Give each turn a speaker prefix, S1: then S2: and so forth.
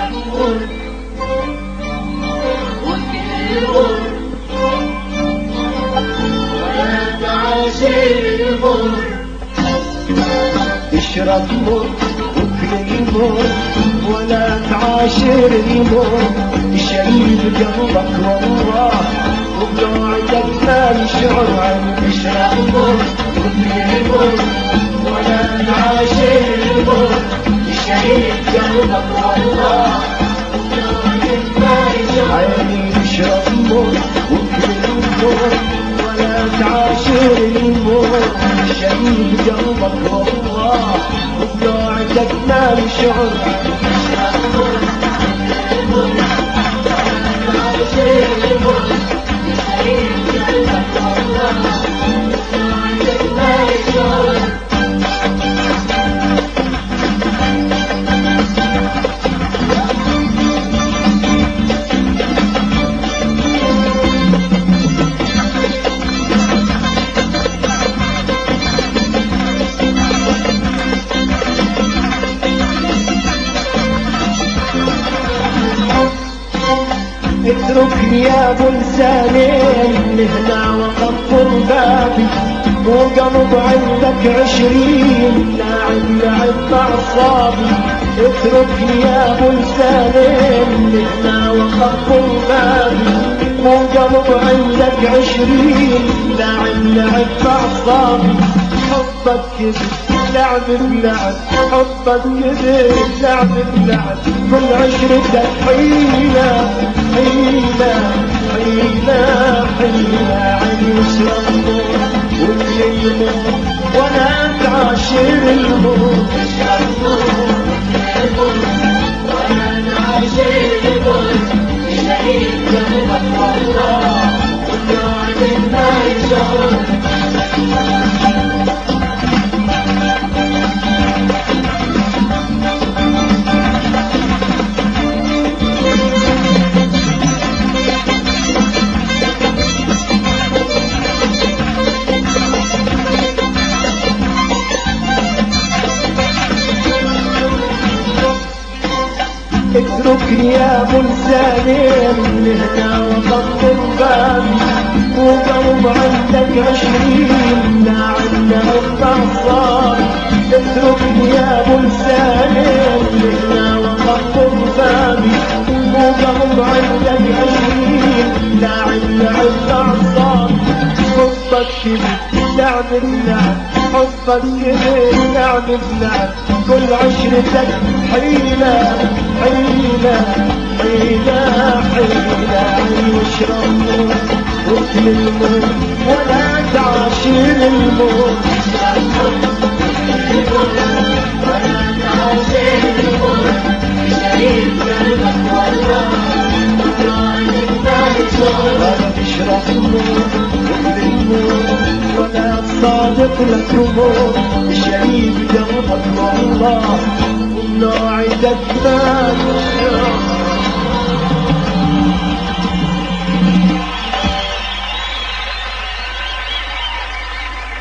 S1: اشرب مر وكل المر ولا تعاشر المر، شريف قلبك والله وبوعدك ما يشعر عنك. اشرب مر وكل المر ولا تعاشر المر، شريف قلبك والله وبوعدك ما يشعر عنك. اشرب مر وكل المر ولا تعاشر المر، شريف قلبك والله وبوعدك ما يشعر عنك. اتركني يا ابو لسانين لهنا وقفل بابي، وقلب عندك 20 لاعب باعصابي. اتركني يا ابو لسانين لهنا وقفل بابي، وقلب عندك 20 لاعب باعصابي. حبك كذب لعب بلعب، حبك كذب لعب بلعب، كل عشرتك حيلة حيلة حيلة حيلة. عن يشرب مر وكل المر ولا تعاشر المر. اشرب مر ولا تعاشر المر، شريك قلبك والله وبوعدك ما يشعر. اتركني يا ابو لسانين لهنا وقفل بابي، وقلب عندك 20 لاعب باعصابي. اتركني يا ابو لسانين لهنا وقفل بابي، وقلب عندك 20 لاعب باعصابي. حبك كذب لعب بلعب، حبك كذب لعب بلعب، كل عشرتك حيلة حيلة حيلة حيلة. واشرب مر وكل المر ولا تعاشر المر. ولا تعاشر المر، شريك قلبك والله وبوعدك ما يشعر. ولا تشرب مر وكل المر ولا تصادق لك امور، شريك قلبك والله وبوعدك ما يشعر.